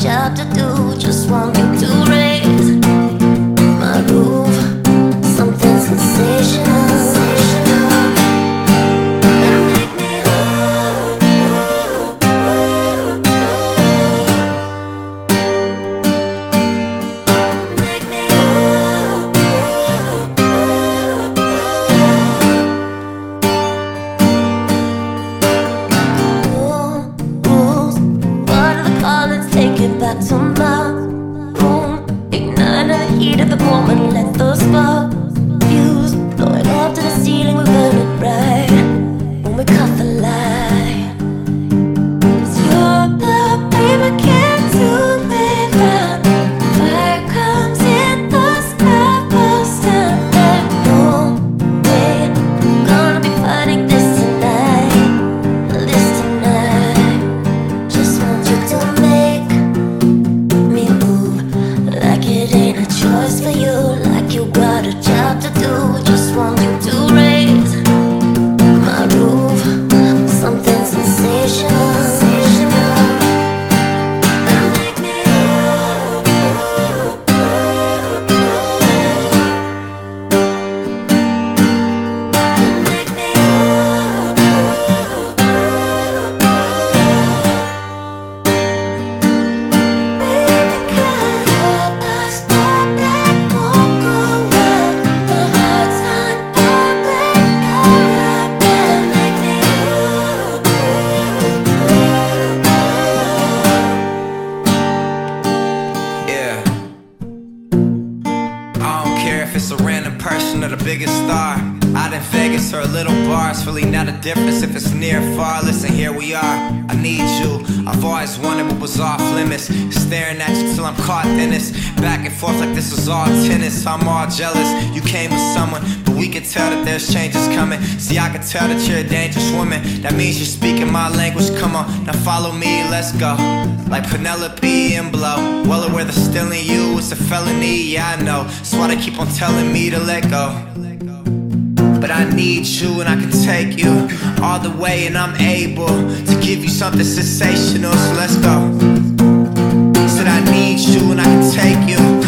job to do. Just want you to raise my roof, something sensational. Back to my room, ignite the heat of the moment, let the spark fuse, blow it up to the ceiling, we burn it bright when we cut the light. 'Cause you're the baby, can't do without. Fire comes in the sky, burst out that no way. Gonna be fighting this tonight, this tonight. Just want you to make it ain't a choice for you, like you got a job to do. Just want you to raise my roof, something sensational. Make me make me it's a random person or the biggest star. Out in Vegas or a little bar, it's really not a difference if it's near or far. Listen, here we are, I need you. I've always wondered what was off limits, staring at you till I'm caught in this. Back and forth like this was all tennis. I'm all jealous, you came with someone, but we can tell that there's changes coming. See, I can tell that you're a dangerous woman. That means you're speaking my language, come on, now follow me, let's go. Like Penelope and Blow, well aware that stealing you is a felony, yeah I know. That's why they keep on telling me to let go. But I need you and I can take you all the way, and I'm able to give you something sensational, so let's go. Said I need you and I can take you